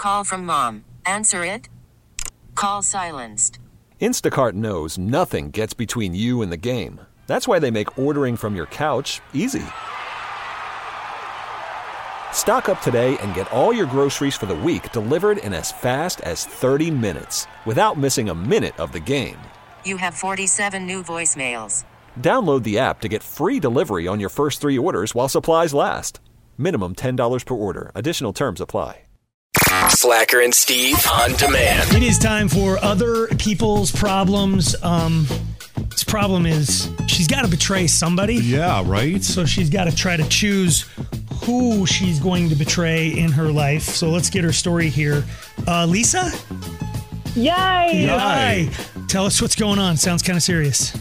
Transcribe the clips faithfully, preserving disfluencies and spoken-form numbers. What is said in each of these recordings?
call from mom. Answer it. Call silenced. Instacart knows nothing gets between you and the game. That's why they make ordering from your couch easy. Stock up today and get all your groceries for the week delivered in as fast as thirty minutes without missing a minute of the game. You have forty-seven new voicemails. Download the app to get free delivery on your first three orders while supplies last. Minimum ten dollars per order. Additional terms apply. Slacker and Steve on demand. It is time for other people's problems. Um, this problem is she's got to betray somebody. Yeah, right? So she's got to try to choose who she's going to betray in her life. So let's get her story here. Uh, Lisa? Yay! Yay! Tell us what's going on. Sounds kind of serious.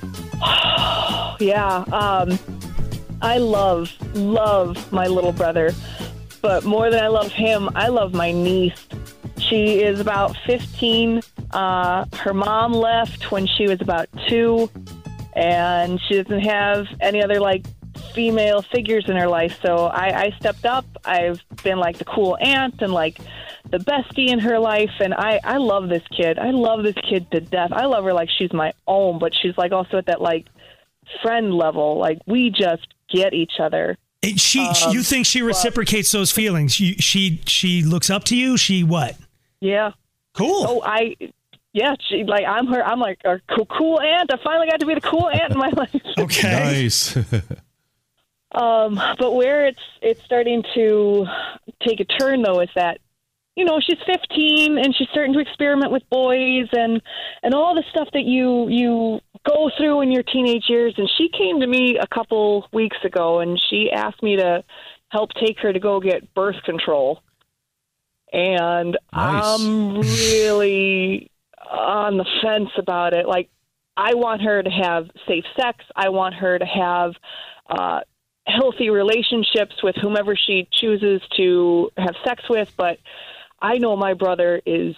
Yeah. Um, I love, love my little brother. But more than I love him, I love my niece. She is about fifteen. Uh, her mom left when she was about two. And she doesn't have any other, like, female figures in her life. So I, I stepped up. I've been, like, the cool aunt and, like, the bestie in her life. And I, I love this kid. I love this kid to death. I love her like she's my own. But she's, like, also at that, like, friend level. Like, we just get each other. It, she, um, you think she reciprocates those feelings? She, she, she looks up to you. She what? Yeah. Cool. Oh, I, yeah. She like I'm her. I'm like a cool, cool aunt. I finally got to be the cool aunt in my life. Okay. Nice. um, but where it's it's starting to take a turn though is that, you know, she's fifteen and she's starting to experiment with boys and and all the stuff that you you. go through in your teenage years. And she came to me a couple weeks ago and she asked me to help take her to go get birth control. And nice. I'm really on the fence about it. Like, I want her to have safe sex. I want her to have uh, healthy relationships with whomever she chooses to have sex with. But I know my brother is,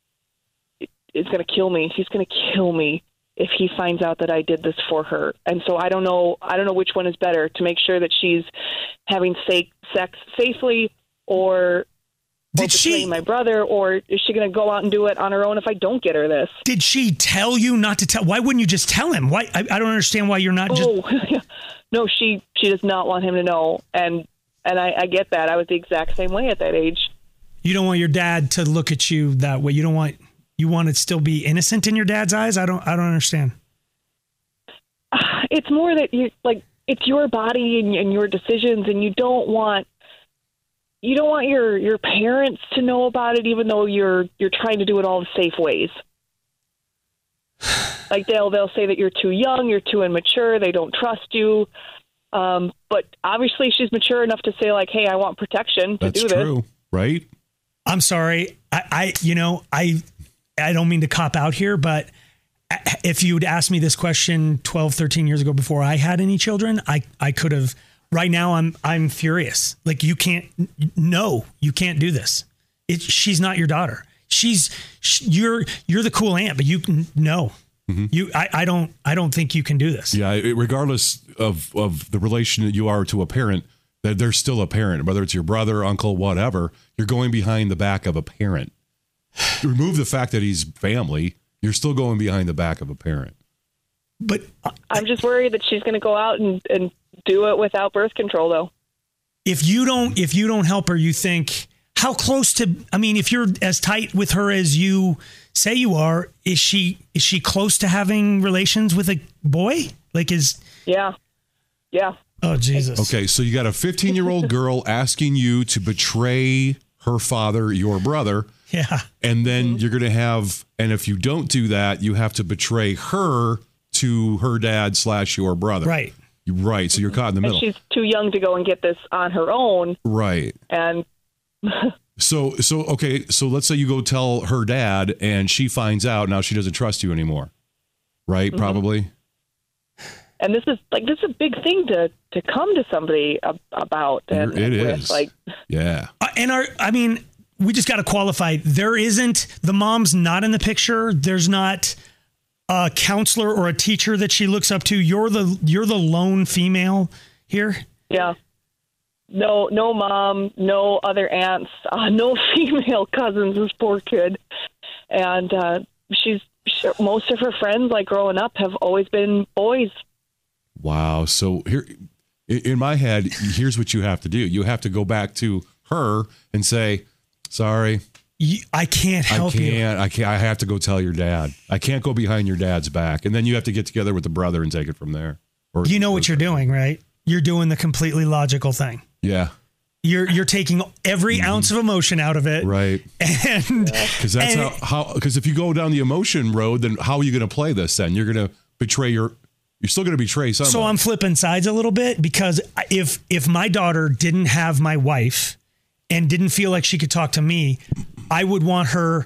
is going to kill me. He's going to kill me if he finds out that I did this for her. And so I don't know, I don't know which one is better, to make sure that she's having safe sex safely or, did or she, my brother, or is she going to go out and do it on her own if I don't get her this? Did she tell you not to tell? Why wouldn't you just tell him? Why? I, I don't understand why you're not just. Oh, no, she, she does not want him to know. And, and I, I get that. I was the exact same way at that age. You don't want your dad to look at you that way. You don't want, You want to still be innocent in your dad's eyes? I don't I don't understand. It's more that you like it's your body and, and your decisions, and you don't want you don't want your, your parents to know about it, even though you're you're trying to do it all the safe ways. Like they'll they'll say that you're too young, you're too immature, they don't trust you. Um, but obviously she's mature enough to say like, hey, I want protection to That's do true, this. right? I'm sorry. I, I you know, I I don't mean to cop out here, but if you'd asked me this question twelve, thirteen years ago before I had any children, I, I could have. Right now, I'm I'm furious. Like, you can't. No, you can't do this. It, she's not your daughter. She's she, you're you're the cool aunt, but you can no. Mm-hmm. You I, I don't I don't think you can do this. Yeah, it, regardless of of the relation that you are to a parent, that they're still a parent. Whether it's your brother, uncle, whatever, you're going behind the back of a parent. Remove the fact that he's family, you're still going behind the back of a parent. But I'm just worried that she's going to go out and, and do it without birth control, though. If you don't, if you don't help her, you think, how close to, I mean, if you're as tight with her as you say you are, is she, is she close to having relations with a boy? Like is. Yeah. Yeah. Oh, Jesus. Okay. So you got a fifteen year old girl asking you to betray her father, your brother. Yeah. And then you're going to have, and if you don't do that, you have to betray her to her dad slash your brother. Right. Right. So you're caught in the middle. And she's too young to go and get this on her own. Right. And so, so, okay. So let's say you go tell her dad and she finds out. Now she doesn't trust you anymore. Right. Mm-hmm. Probably. And this is like, this is a big thing to, to come to somebody ab- about. And, it and is. With, like, yeah. Uh, and our, I mean, we just got to qualify. There isn't, the mom's not in the picture. There's not a counselor or a teacher that she looks up to. You're the, you're the lone female here. Yeah. no, no mom, no other aunts, uh, no female cousins. This poor kid, and uh, she's she, most of her friends, like growing up, have always been boys. Wow. So here, in my head, here's what you have to do. You have to go back to her and say, "Sorry, I can't help I can't, you. I can't. I have to go tell your dad. I can't go behind your dad's back." And then you have to get together with the brother and take it from there. Or, You know or, what you're doing, right? You're doing the completely logical thing. Yeah. You're you're taking every mm-hmm. ounce of emotion out of it, right? And because that's and, how how because if you go down the emotion road, then how are you going to play this? Then you're going to betray your. You're still going to betray someone. So I'm flipping sides a little bit, because if if my daughter didn't have my wife and didn't feel like she could talk to me, I would want her,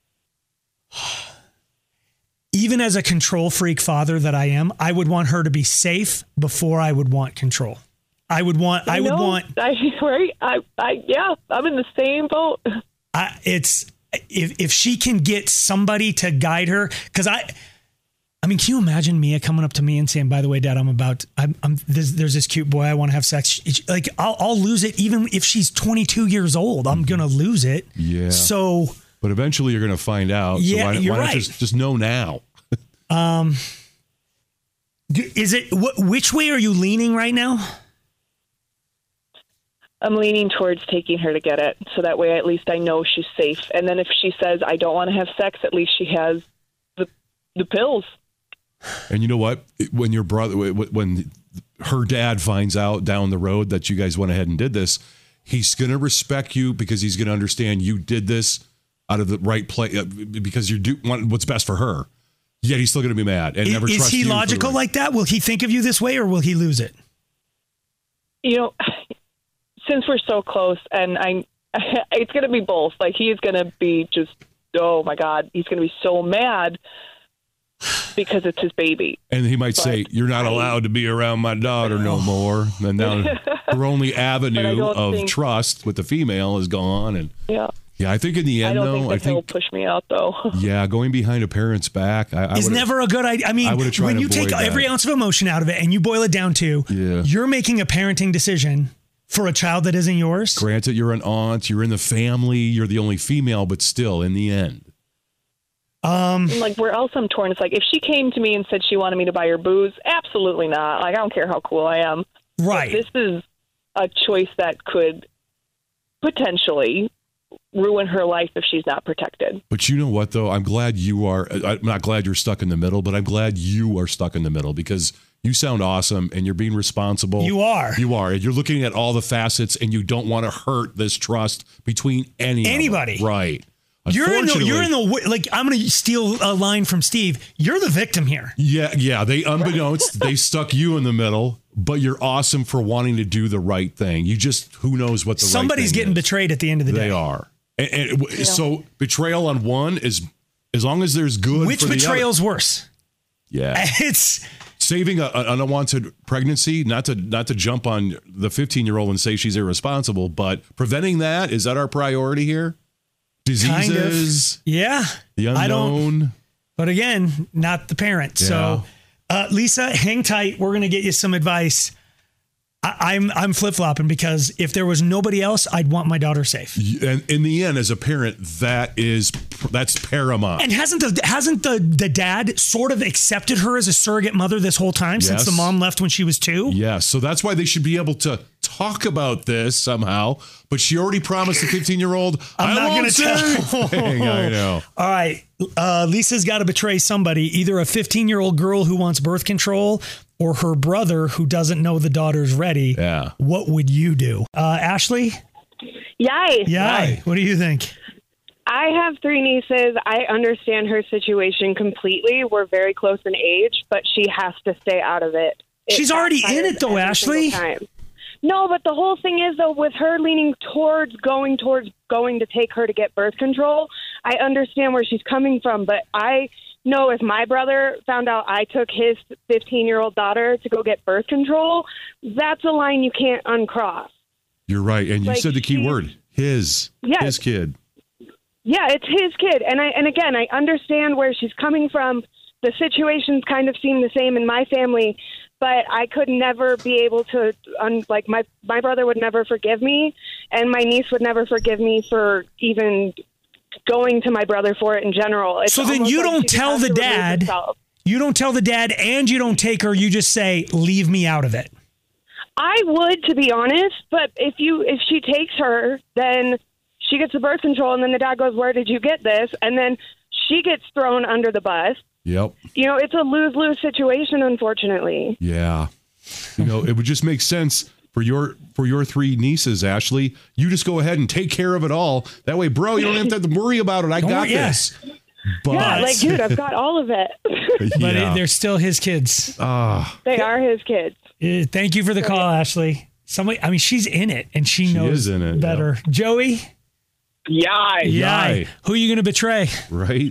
even as a control freak father that I am, I would want her to be safe before I would want control. I would want, I, I would know, want, I, right? I, I, yeah, I'm in the same boat. I, it's, if, if she can get somebody to guide her, cause I, I mean, can you imagine Mia coming up to me and saying, "By the way, Dad, I'm about, I'm, I'm there's, there's this cute boy. I want to have sex." It's, like, I'll, I'll lose it. Even if she's twenty-two years old, I'm going to lose it. Yeah. So, but eventually you're going to find out. Yeah, so why, you're why not right. just, just know now? um, is it, wh- which way are you leaning right now? I'm leaning towards taking her to get it. So that way, at least I know she's safe. And then if she says, "I don't want to have sex," at least she has the, the pills. And you know what? When your brother, when her dad finds out down the road that you guys went ahead and did this, he's going to respect you because he's going to understand you did this out of the right place, because you do want what's best for her. Yet he's still going to be mad and is, never is trust he you. logical like that? Will he think of you this way, or will he lose it? You know, since we're so close, and I, it's going to be both. Like, he is going to be just, oh my God, he's going to be so mad. Because it's his baby. And he might but say, "You're not allowed to be around my daughter no more." And now her only avenue of think, trust with the female is gone. And yeah, yeah, I think in the end, I don't though, think that I think he'll push me out, though. Yeah, going behind a parent's back I, I is never a good idea. I mean, I when you take that. every ounce of emotion out of it and you boil it down to, yeah. you're making a parenting decision for a child that isn't yours. Granted, you're an aunt, you're in the family, you're the only female, but still, in the end. Um, like, where else I'm torn, it's like, if she came to me and said she wanted me to buy her booze, absolutely not. Like, I don't care how cool I am. Right. But this is a choice that could potentially ruin her life if she's not protected. But you know what, though? I'm glad you are. I'm not glad you're stuck in the middle, but I'm glad you are stuck in the middle, because you sound awesome and you're being responsible. You are. You are. You're looking at all the facets, and you don't want to hurt this trust between any anybody. Right. You're in the, you're in the, like, I'm going to steal a line from Steve. You're the victim here. Yeah. Yeah. They, unbeknownst, they stuck you in the middle, but you're awesome for wanting to do the right thing. You just, who knows what the Somebody's right thing getting is. betrayed at the end of the they day. They are. And, and yeah. So betrayal on one is, as long as there's good. Which for the betrayal's other. worse? Yeah. It's saving a, an unwanted pregnancy, not to, not to jump on the fifteen year old and say she's irresponsible, but preventing that, is that our priority here? Diseases, kind of. Yeah, the unknown. I don't, but again, not the parent. Yeah. So, uh, Lisa, hang tight. We're going to get you some advice. I, I'm I'm flip flopping, because if there was nobody else, I'd want my daughter safe. And in the end, as a parent, that is that's paramount. And hasn't the hasn't the the dad sort of accepted her as a surrogate mother this whole time, yes. since the mom left when she was two? Yes. So that's why they should be able to talk about this somehow. But she already promised the fifteen-year-old, I'm I not going to tell. I know. All right. Uh, Lisa's got to betray somebody, either a fifteen-year-old girl who wants birth control or her brother who doesn't know the daughter's ready. Yeah. What would you do? Uh, Ashley? Yay. Yay. What do you think? I have three nieces. I understand her situation completely. We're very close in age, but she has to stay out of it. it She's already in it, though, Ashley. No, but the whole thing is, though, with her leaning towards going towards going to take her to get birth control, I understand where she's coming from. But I know if my brother found out I took his fifteen-year-old daughter to go get birth control, that's a line you can't uncross. You're right. And you like said the key she, word, his, yes. his kid. Yeah, it's his kid. And I and again, I understand where she's coming from. The situations kind of seem the same in my family. but I could never be able to, un, like, my, my brother would never forgive me, and my niece would never forgive me for even going to my brother for it in general. It's so then you like don't she tell has the to remove dad, herself. you don't tell the dad, and you don't take her, you just say, leave me out of it. I would, to be honest, but if you if she takes her, then she gets the birth control, and then the dad goes, where did you get this? And then she gets thrown under the bus. Yep. You know, it's a lose-lose situation, unfortunately. Yeah. You know, it would just make sense for your for your three nieces, Ashley. You just go ahead and take care of it all. That way, bro, you don't have to worry about it. I Don't got worry, yeah. this. But, Yeah, like, dude, I've got all of it. But yeah. it, they're still his kids. Ah, They are his kids. Uh, thank you for the call, Ashley. Somebody, I mean, she's in it, and she, She knows is in it, better. Joey? Yeah, Yeah. Who are you going to betray? right.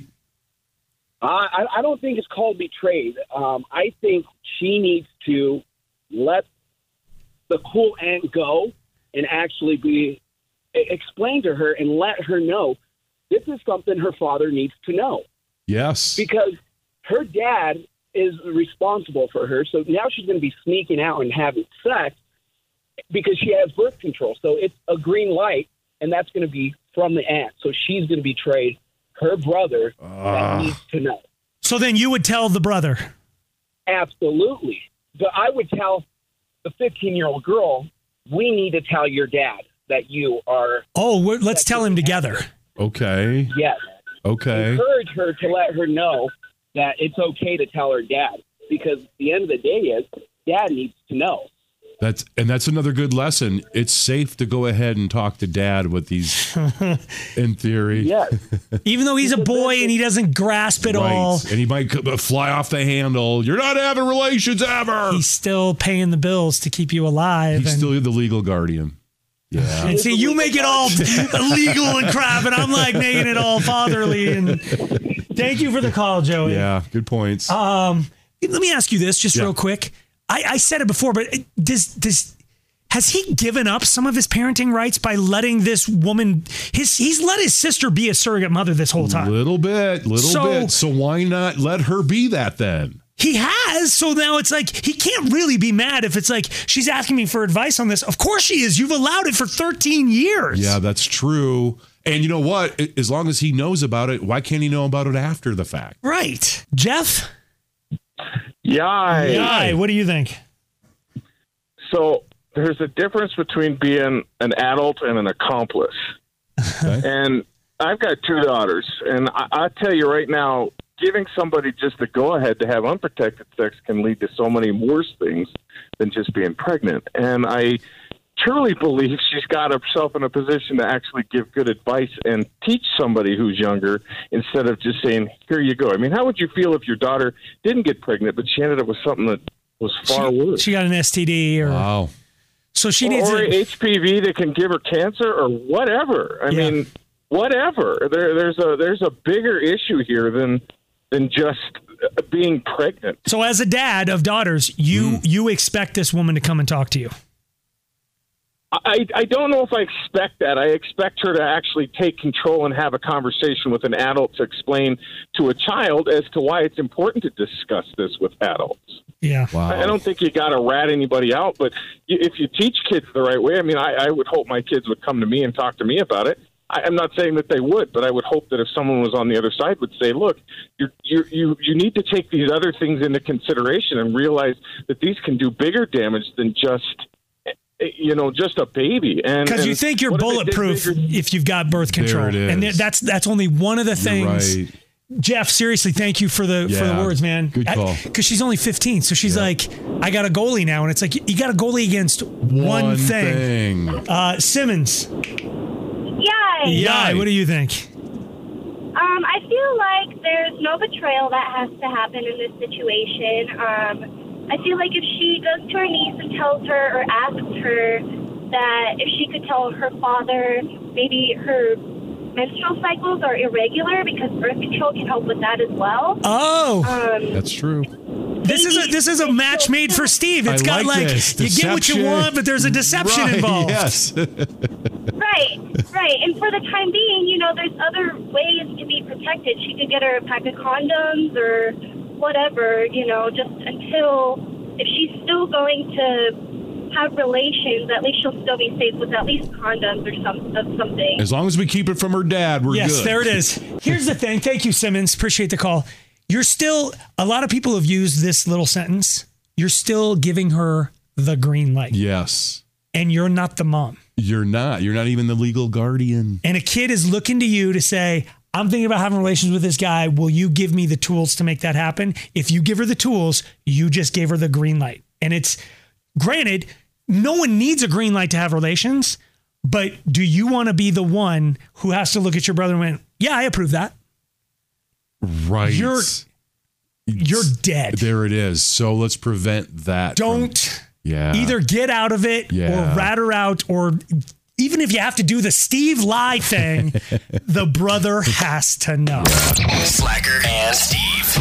Uh, I, I don't think it's called betrayed. Um, I think she needs to let the cool aunt go and actually be explain to her and let her know this is something her father needs to know, Yes. because her dad is responsible for her. So now she's going to be sneaking out and having sex because she has birth control. So it's a green light, and that's going to be from the aunt. So she's going to betray her brother that needs to know. So then you would tell the brother. Absolutely. But I would tell the fifteen-year-old girl, we need to tell your dad that you are, Oh, we're, let's tell him together. Okay. yes. Okay. Encourage her to let her know that it's okay to tell her dad. Because at the end of the day is, dad needs to know. That's and that's another good lesson. It's safe to go ahead and talk to dad with these, in theory. Yes. Even though he's a boy and he doesn't grasp it Right. all, And he might c- fly off the handle. You're not having relations ever. he's still paying the bills to keep you alive. He's and, still the legal guardian. Yeah. and see, you make it all legal and crap, and I'm like making it all fatherly. And thank you for the call, Joey. Yeah. Good points. Um, let me ask you this, just Yeah. real quick. I, I said it before, but does does has he given up some of his parenting rights by letting this woman? His he's let his sister be a surrogate mother this whole time. Little bit, little So- bit. So why not let her be that then? He has, so now it's like he can't really be mad if it's like she's asking me for advice on this. Of course she is. You've allowed it for thirteen years. Yeah, that's true. And you know what? As long as he knows about it, why can't he know about it after the fact? Right. Jeff? Yeah. Yeah. What do you think? So there's a difference between being an adult and an accomplice. Okay. And I've got two daughters, and I, I tell you right now, giving somebody just the go-ahead to have unprotected sex can lead to so many worse things than just being pregnant. And I truly believe she's got herself in a position to actually give good advice and teach somebody who's younger instead of just saying, here you go. I mean, how would you feel if your daughter didn't get pregnant, but she ended up with something that was far she, worse? She got an S T D or Wow. so she needs or a, H P V that can give her cancer or whatever. I Yeah. mean, whatever. There, there's a there's a bigger issue here than than just being pregnant. So as a dad of daughters, you you expect this woman to come and talk to you. I, I don't know if I expect that. I expect her to actually take control and have a conversation with an adult to explain to a child as to why it's important to discuss this with adults. Yeah. Wow. I I don't think you got to rat anybody out, but you, if you teach kids the right way, I mean, I, I would hope my kids would come to me and talk to me about it. I, I'm not saying that they would, but I would hope that if someone was on the other side would say, look, you're, you're, you you need to take these other things into consideration and realize that these can do bigger damage than just, you know, just a baby. And Because you and think you're what if it did bulletproof bigger- if you've got birth control. There it And is. that's that's only one of the You're things. right. Jeff, seriously, thank you for the for the Yeah, words, man. good call. Because she's only fifteen, so she's like, I got a goalie now, and it's like you got a goalie against one, One thing. thing. Uh, Simmons, Yay! yeah, what do you think? Um, I feel like there's no betrayal that has to happen in this situation. Um, I feel like if she goes to her niece and tells her or asks her that if she could tell her father maybe her menstrual cycles are irregular because birth control can help with that as well. Oh, Um, That's true. this is a this is a match made for Steve. It's I got like like, this. you get what you Deception. want, but there's a deception Right, involved. Yes. Right, right. And for the time being, you know, there's other ways to be protected. She could get her a pack of condoms or whatever, you know, just until if she's still going to have relations, at least she'll still be safe with at least condoms or some of something. As long as we keep it from her dad, we're yes, good. Yes, there it is. Here's the thing. Thank you, Simmons. Appreciate the call. You're still, a lot of people have used this little sentence. You're still giving her the green light. Yes. And you're not the mom. You're not. You're not even the legal guardian. And a kid is looking to you to say, I'm thinking about having relations with this guy. Will you give me the tools to make that happen? If you give her the tools, you just gave her the green light. And it's, granted, no one needs a green light to have relations, but do you want to be the one who has to look at your brother and went, yeah, I approve that? Right. You're, you're dead. There it is. So let's prevent that. Don't from, yeah. either get out of it yeah. or rat her out, or even if you have to do the Steve lie thing, the brother has to know. Slacker and Steve.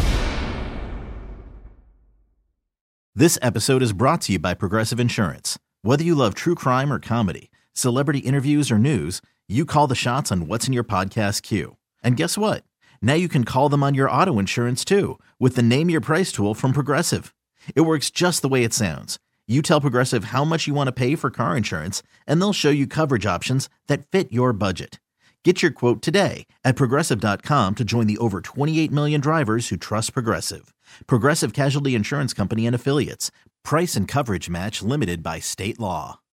This episode is brought to you by Progressive Insurance. Whether you love true crime or comedy, celebrity interviews or news, you call the shots on what's in your podcast queue. And guess what? Now you can call them on your auto insurance too with the Name Your Price tool from Progressive. It works just the way it sounds. You tell Progressive how much you want to pay for car insurance, and they'll show you coverage options that fit your budget. Get your quote today at Progressive dot com to join the over twenty-eight million drivers who trust Progressive. Progressive Casualty Insurance Company and Affiliates. Price and coverage match limited by state law.